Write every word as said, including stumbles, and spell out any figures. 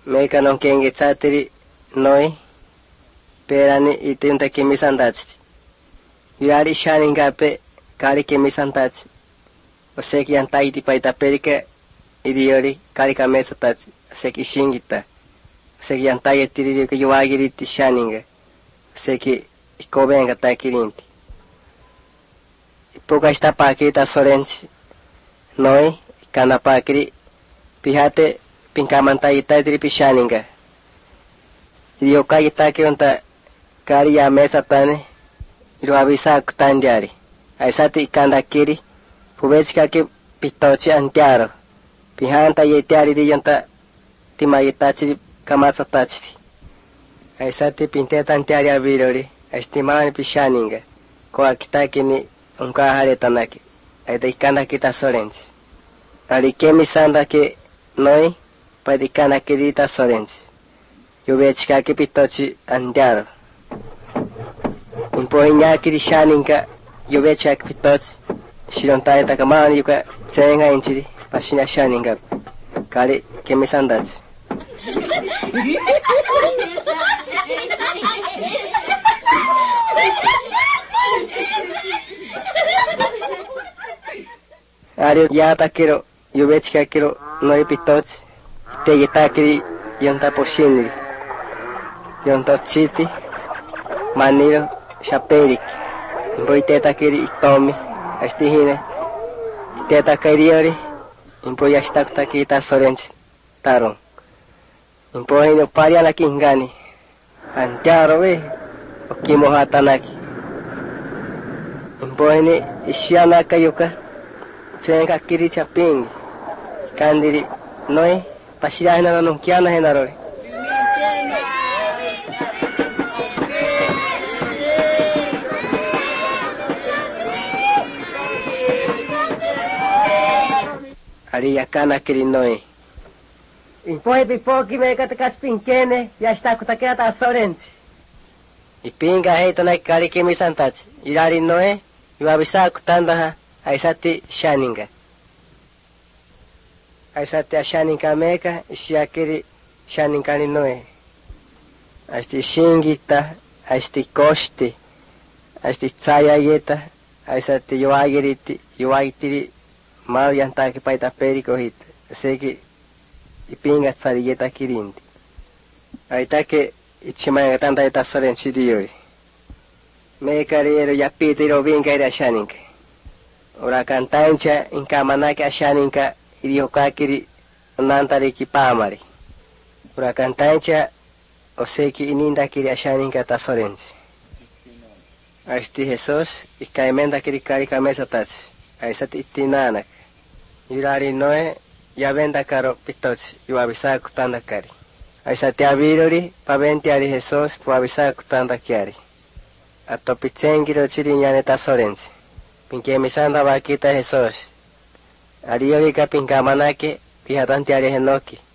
meka non kenge tsatiri noi perani itiunta kemisandachi yari shaninga pe kari kemisandachi oseki yantaiti paita perika idiori kari kamesatachi oseki shingita oseki yantai tiri ke yuagiriti shaninga oseki ikobenga takirinti ipoka esta pakita sorenchi noi kana pakiri pihate pinkamantai tadri pishaninga idio kayita ke onta kari ya mesa tane ido avisa kutandiari aisati ikanda kiri pubechika ke pitochi antiaro pihanta yetiari di yonta timayitachi kamasa tachi aisati pinteta antiari avirori estimani pishaninga ko akitaki ni unka hale tanaki aita ikanda kita sorenchi ali kemi sanda ke noi padikana kirita sorenchi yubechika ke pitochi antiaro impoinya kiri shaninga yubechika ke pitochi shirontai takamani yuka senga inchiri pasina shaninga kali kemi sandachi ari yata kiro yubechika kiro noi pitochi te yata kiri yonta poshinri yonta chiti maniro shaperik impoi teta kiri itomi astihine teta kiriori impoi astakta kita sorenchi taron impoi no pariana kingani antiaro we okimo hatanaki impoi ni ishiana kayuka senga kiri chaping kandiri noi pasirana no nunkiana henarori ari yakana kiri noi impoi pipoki meka takach pinkene ya está kutakea ta sorenchi ipinga heita na kari kimi santachi irari noi yuabisa kutanda ha aisati shaninga aisati ashaninga meka ishiakiri shaninga ni noe asti shingita asti kosti asti tsaya yeta aisati yuagiriti yuagitiri mal yantaki paita periko hit seki ipinga tsari yeta kirinti aitake ichimanga tanta yeta sorenchi diori meka riero yapitiro vinga ira shaninga ora cantancha inka manake ashaninka idiokakiri nantari kipamari ora cantancha oseki ininda kiri ashaninka tasorenchi asti Jesus ikaimenda kiri kari kamesa tachi aisati itinanak yurari noe yavenda karo pitochi yuavisa kutanda kari aisati avirori paventi ari Jesus puavisa kutanda kiari atopichengiro chiri nyane tasorenchi pinke misanda bakita Jesus ariyorika pinkamanake pihatanti ari henoki